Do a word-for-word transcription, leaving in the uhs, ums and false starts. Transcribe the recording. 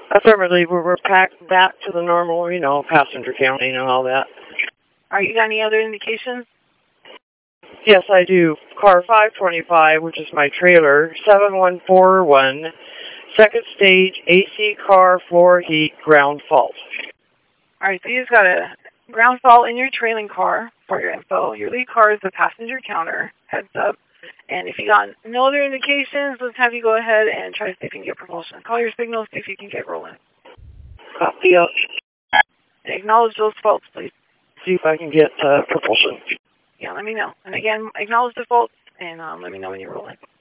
Affirmatively, we're, we're packed back to the normal, you know, passenger counting and all that. Are you got any other indications? Yes, I do. Car five twenty-five, which is my trailer, seven one four one, second stage, A C car, floor heat, ground fault. All right, so you just got a ground fault in your trailing car for your info. Your lead car is the passenger counter, heads up. And if you got no other indications, let's have you go ahead and try to see if you can get propulsion. Call your signal, see if you can get rolling. Copy up. And acknowledge those faults, please. See if I can get uh, propulsion. Yeah, let me know. And again, acknowledge the faults, and um, let me know when you're rolling.